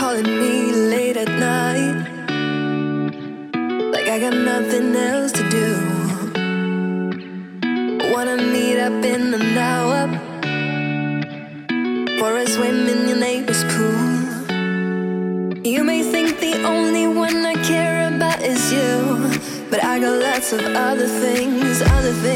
calling me late at night, like I got nothing else to do. Wanna meet up in an hour for a swim in your neighbor's pool. You may think the only one I care about is you, but I got lots of other things,